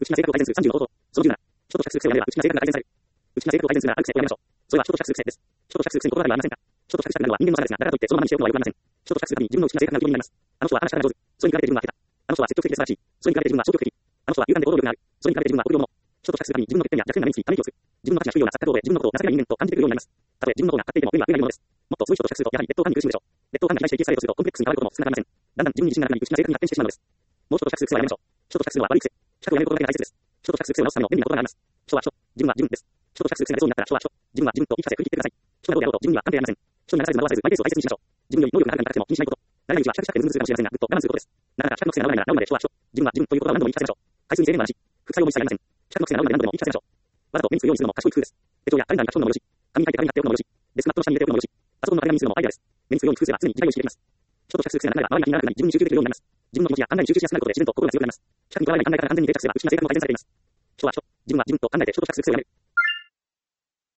内気な性格を改善する30の方法。その17、人と着する癖をやめれば内気な性格が改善される。内気な性格を改善するならある癖をやめましょう。それは人と着する癖です。人と着する癖に心当たりはありませんか？人と着したくなるのは人間の差ですが、だからといってそのままにしておくのはよくありません。人と着するたびに自分の内気な性格が浮き彫りになります。あの人は話し方が上手。それに比べて自分は下手。あの人は積極的で素晴らしい。それに比べて自分は消極的。あの人は勇敢で行動力がある。それに比べて自分は臆病者。人と着するたびに自分の欠点や弱点が目につき、ため息をつく。自分の価値が低いような錯覚を覚え、自分のことを情けない人間と感じてくるようになります。たとえ自分の方が勝っていても、目には触れないものです。もっとそういう人と着すると、やはり劣等感に苦しむでしょう。劣等感が肥大していきされるとすると、コンプレックスに変わることも少なくありません。だんだん自分に自信がなくなり、内気な性格に発展してしまうのです。もう人と着する癖はやめましょう。人と着するのは悪い癖。近くをやめることだけが大切です。人と着する癖を直すための便利な言葉があります。人は人、自分は自分です。人と着する癖が出そうになったら人は人、自分は自分と言い聞かせ振り切ってください。人がどうであろうと自分には関係ありません。人に流されず惑わされず、マイペースを大切にしましょう。自分より能力が高くなくても気にしないこと。誰々は比較したくてズンズンするかもしれませんが、ぐっと我慢することです。なかなか比較の癖が治らないなら治るまで人は人、自分は自分ということを何度も言い聞かせましょう。回数に制限はなし。副作用も一切ありません。比較の癖が治るまで何度でも言い聞かせましょう。わざと目につくようにするのも賢い工夫です。手帳やカレンダーに書き込むのもよし、紙に書いて壁に貼っておくのもよし、デスクマットの下に入れておくのもよし、パソコンの壁紙にするのもアイデアです。目につくように工夫すれば常に生きがいをしていきます。人と着する癖がなくなれば周りが気にならなくなり、自分に集中できるようになります。自分の気持ちや考えに集中しやすくなることで自然と心が強くなります。近くにとらわれない考え方が完全に定着すれば内気な性格も改善されています。人は人、自分は自分と考えて人と着する癖をやめる。